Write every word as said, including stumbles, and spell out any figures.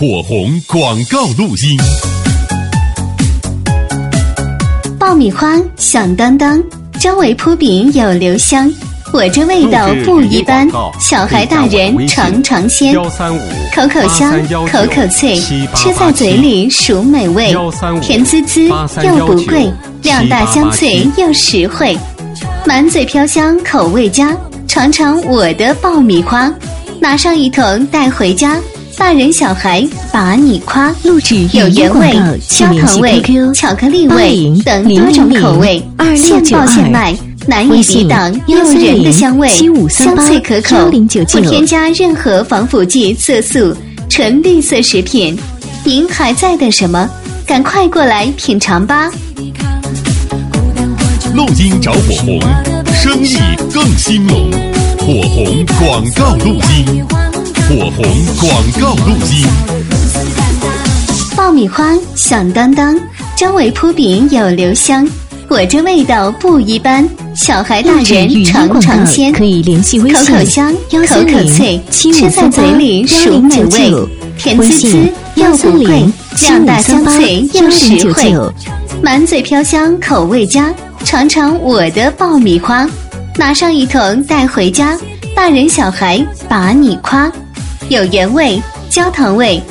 火红广告录音。 爆米花响当当，周围铺饼有留香，我这味道不一般，小孩大人尝尝鲜，口口香，口口脆，吃在嘴里属美味，甜滋滋又不贵，量大香脆又实惠，满嘴飘香口味佳，尝尝我的爆米花，拿上一桶带回家，大人小孩把你夸。 录制有原味、焦糖味、巧克力味等多种口味，现爆现卖，难以抵挡诱人的香味，香脆可口，不添加任何防腐剂、色素，纯绿色食品。您还在等什么？赶快过来品尝吧！ 录音找火红，生意更兴隆。火红广告录音，火红广告录音。 爆米花响当当，周围铺饼有留香，我这味道不一般，小孩大人尝尝鲜， 可以联系微信， 口口香，口口脆，吃在嘴里属美味，甜滋滋又不贵，量大香脆又实惠，满嘴飘香口味佳，尝尝我的爆米花，拿上一桶带回家，大人小孩把你夸。有原味、焦糖味、